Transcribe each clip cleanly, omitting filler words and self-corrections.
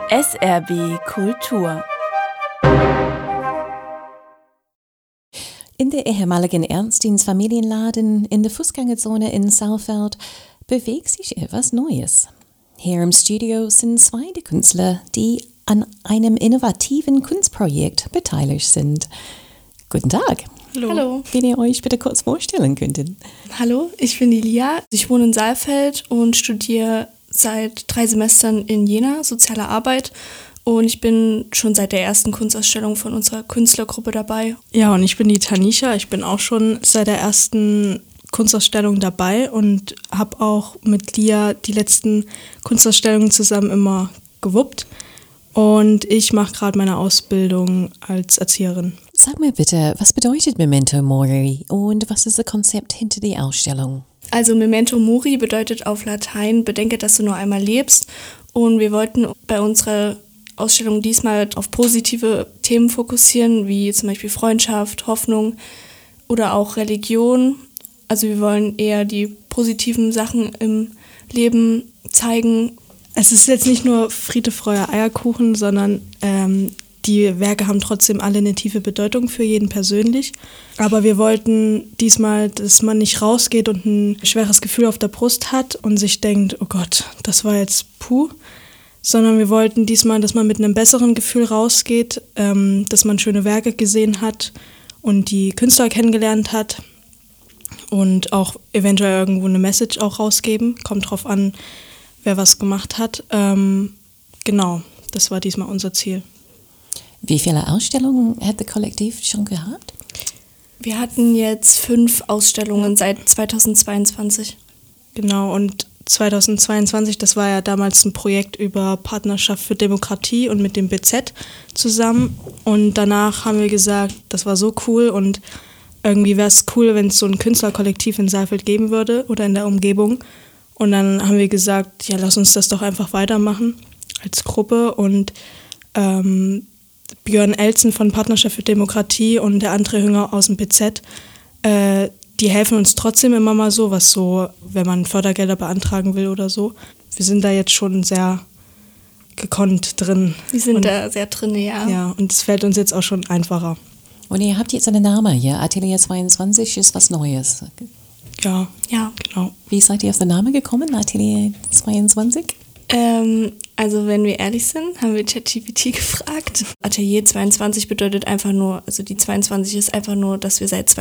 SRB Kultur. In der ehemaligen Ernstins Familienladen in der Fußgängerzone in Saalfeld bewegt sich etwas Neues. Hier im Studio sind zwei der Künstler, die an einem innovativen Kunstprojekt beteiligt sind. Guten Tag. Hallo. Wenn ihr euch bitte kurz vorstellen könntet. Hallo, ich bin die Lia. Ich wohne in Saalfeld und studiere seit 3 Semestern in Jena Soziale Arbeit. Und ich bin schon seit der ersten Kunstausstellung von unserer Künstlergruppe dabei. Ja, und ich bin die Tanisha. Ich bin auch schon seit der ersten Kunstausstellung dabei und habe auch mit Lia die letzten Kunstausstellungen zusammen immer gewuppt. Und ich mache gerade meine Ausbildung als Erzieherin. Sag mir bitte, was bedeutet Memento Mori und was ist das Konzept hinter der Ausstellung? Also Memento Mori bedeutet auf Latein, bedenke, dass du nur einmal lebst. Und wir wollten bei unserer Ausstellung diesmal auf positive Themen fokussieren, wie zum Beispiel Freundschaft, Hoffnung oder auch Religion. Also wir wollen eher die positiven Sachen im Leben zeigen. Es ist jetzt nicht nur Friede, Freude, Eierkuchen, sondern die Werke haben trotzdem alle eine tiefe Bedeutung für jeden persönlich. Aber wir wollten diesmal, dass man nicht rausgeht und ein schweres Gefühl auf der Brust hat und sich denkt, oh Gott, das war jetzt puh. Sondern wir wollten diesmal, dass man mit einem besseren Gefühl rausgeht, dass man schöne Werke gesehen hat und die Künstler kennengelernt hat und auch eventuell irgendwo eine Message auch rausgeben. Kommt drauf an, wer was gemacht hat. Genau, das war diesmal unser Ziel. Wie viele Ausstellungen hat das Kollektiv schon gehabt? Wir hatten jetzt 5 Ausstellungen seit 2022. Genau, und 2022, das war ja damals ein Projekt über Partnerschaft für Demokratie und mit dem BZ zusammen. Und danach haben wir gesagt, das war so cool und irgendwie wäre es cool, wenn es so ein Künstlerkollektiv in Saalfeld geben würde oder in der Umgebung. Und dann haben wir gesagt, ja, lass uns das doch einfach weitermachen als Gruppe. Und Björn Elzen von Partnerschaft für Demokratie und der André Hünger aus dem BZ, die helfen uns trotzdem immer mal so, was so, wenn man Fördergelder beantragen will oder so. Wir sind da jetzt schon sehr gekonnt drin. Wir sind da sehr drin, ja. Ja, und es fällt uns jetzt auch schon einfacher. Und ihr habt jetzt einen Namen hier, Atelier 22 ist was Neues. Ja, genau. Wie seid ihr auf den Namen gekommen, Atelier 22? Also wenn wir ehrlich sind, haben wir ChatGPT gefragt. Atelier 22 bedeutet einfach nur, also die 22 ist einfach nur, dass wir seit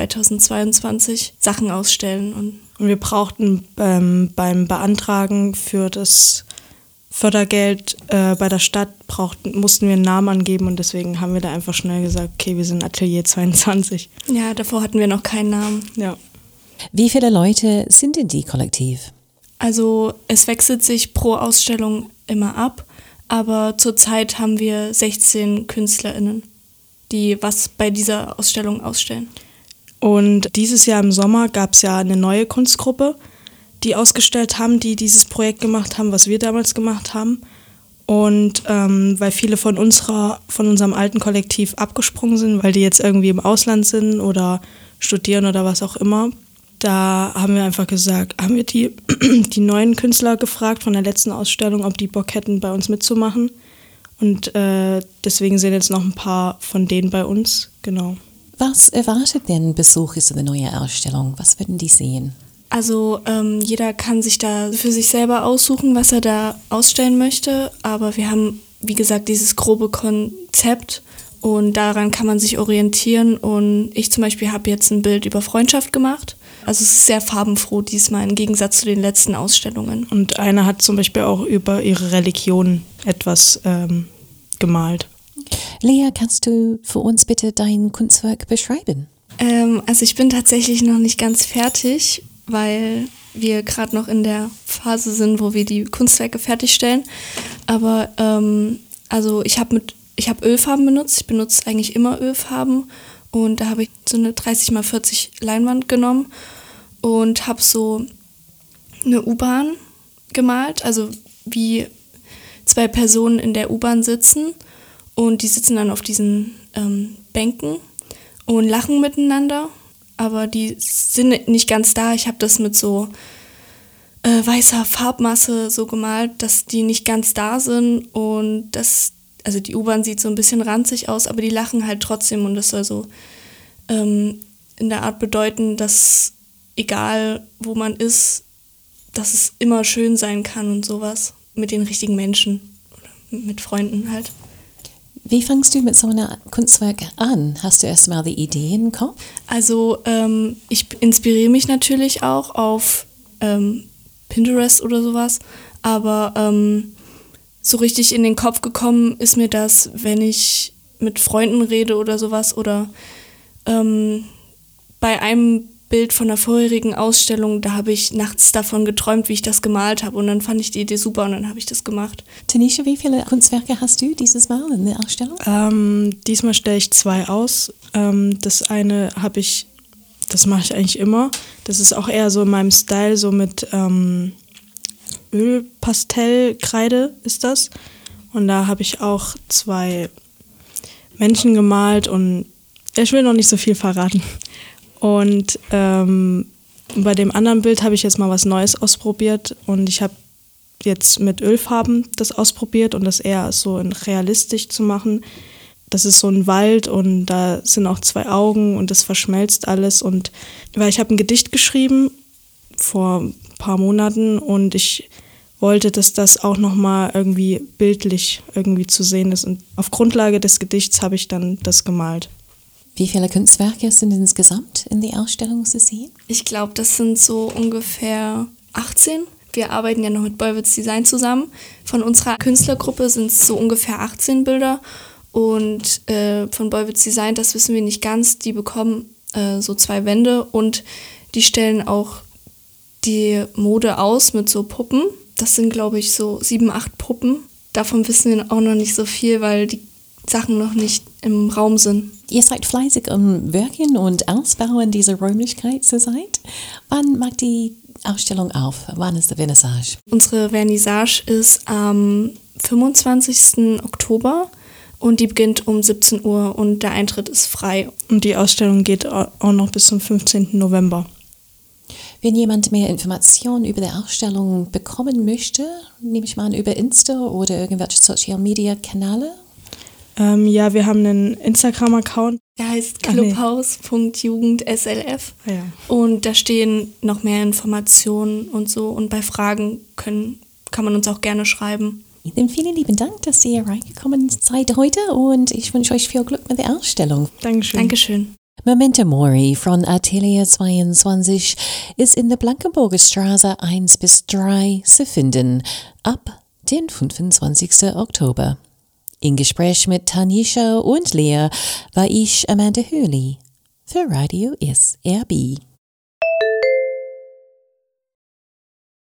2022 Sachen ausstellen. Und wir brauchten beim Beantragen für das Fördergeld bei der Stadt mussten wir einen Namen angeben und deswegen haben wir da einfach schnell gesagt, okay, wir sind Atelier 22. Ja, davor hatten wir noch keinen Namen. Ja. Wie viele Leute sind in die Kollektiv? Also es wechselt sich pro Ausstellung immer ab, aber zurzeit haben wir 16 KünstlerInnen, die was bei dieser Ausstellung ausstellen. Und dieses Jahr im Sommer gab es ja eine neue Kunstgruppe, die ausgestellt haben, die dieses Projekt gemacht haben, was wir damals gemacht haben. Und weil viele von unserem alten Kollektiv abgesprungen sind, weil die jetzt irgendwie im Ausland sind oder studieren oder was auch immer, da haben wir einfach gesagt, haben wir die neuen Künstler gefragt von der letzten Ausstellung, ob die Bock hätten, bei uns mitzumachen. Und deswegen sind jetzt noch ein paar von denen bei uns, genau. Was erwartet denn Besucher zu der neuen Ausstellung? Was werden die sehen? Also jeder kann sich da für sich selber aussuchen, was er da ausstellen möchte. Aber wir haben, wie gesagt, dieses grobe Konzept und daran kann man sich orientieren. Und ich zum Beispiel habe jetzt ein Bild über Freundschaft gemacht. Also es ist sehr farbenfroh diesmal im Gegensatz zu den letzten Ausstellungen. Und eine hat zum Beispiel auch über ihre Religion etwas gemalt. Lea, kannst du für uns bitte dein Kunstwerk beschreiben? Also ich bin tatsächlich noch nicht ganz fertig, weil wir gerade noch in der Phase sind, wo wir die Kunstwerke fertigstellen. Aber also ich habe Ölfarben benutzt. Ich benutze eigentlich immer Ölfarben. Und da habe ich so eine 30x40 Leinwand genommen und habe so eine U-Bahn gemalt, also wie 2 Personen in der U-Bahn sitzen und die sitzen dann auf diesen Bänken und lachen miteinander, aber die sind nicht ganz da. Ich habe das mit so weißer Farbmasse so gemalt, dass die nicht ganz da sind und also die U-Bahn sieht so ein bisschen ranzig aus, aber die lachen halt trotzdem und das soll so in der Art bedeuten, dass egal wo man ist, dass es immer schön sein kann und sowas mit den richtigen Menschen oder mit Freunden halt. Wie fängst du mit so einem Kunstwerk an? Hast du erstmal die Idee im Kopf? Also ich inspiriere mich natürlich auch auf Pinterest oder sowas, aber so richtig in den Kopf gekommen ist mir das, wenn ich mit Freunden rede oder sowas oder bei einem Bild von der vorherigen Ausstellung, da habe ich nachts davon geträumt, wie ich das gemalt habe und dann fand ich die Idee super und dann habe ich das gemacht. Tanisha, wie viele Kunstwerke hast du dieses Mal in der Ausstellung? Diesmal stelle ich 2 aus. Das eine das mache ich eigentlich immer. Das ist auch eher so in meinem Style, so mit Ölpastellkreide ist das. Und da habe ich auch 2 Menschen gemalt und ich will noch nicht so viel verraten. Und bei dem anderen Bild habe ich jetzt mal was Neues ausprobiert und ich habe jetzt mit Ölfarben das ausprobiert und das eher so realistisch zu machen. Das ist so ein Wald und da sind auch 2 Augen und das verschmelzt alles. Und weil ich habe ein Gedicht geschrieben vor ein paar Monaten und ich wollte, dass das auch nochmal irgendwie bildlich irgendwie zu sehen ist. Und auf Grundlage des Gedichts habe ich dann das gemalt. Wie viele Kunstwerke sind insgesamt in der Ausstellung zu sehen? Ich glaube, das sind so ungefähr 18. Wir arbeiten ja noch mit Bollwitz Design zusammen. Von unserer Künstlergruppe sind es so ungefähr 18 Bilder. Und von Bollwitz Design, das wissen wir nicht ganz, die bekommen so 2 Wände und die stellen auch die Mode aus mit so Puppen. Das sind, glaube ich, so 7, 8 Puppen. Davon wissen wir auch noch nicht so viel, weil die Sachen noch nicht im Raum sind. Ihr seid fleißig am Wirken und Ausbauen dieser Räumlichkeit zurzeit. Wann macht die Ausstellung auf? Wann ist der Vernissage? Unsere Vernissage ist am 25. Oktober und die beginnt um 17 Uhr und der Eintritt ist frei. Und die Ausstellung geht auch noch bis zum 15. November. Wenn jemand mehr Informationen über die Ausstellung bekommen möchte, nehme ich mal an, über Insta oder irgendwelche Social-Media-Kanäle? Ja, wir haben einen Instagram-Account. Der heißt clubhaus.jugendslf Ja. und da stehen noch mehr Informationen und so und bei Fragen kann man uns auch gerne schreiben. Dann vielen lieben Dank, dass ihr reingekommen seid heute und ich wünsche euch viel Glück mit der Ausstellung. Dankeschön. Dankeschön. Memento Mori von Atelier 22 ist in der Blankenburger Straße 1-3 zu finden, ab den 25. Oktober. In Gespräch mit Tanisha und Lea war ich Amanda Hurley für Radio SRB.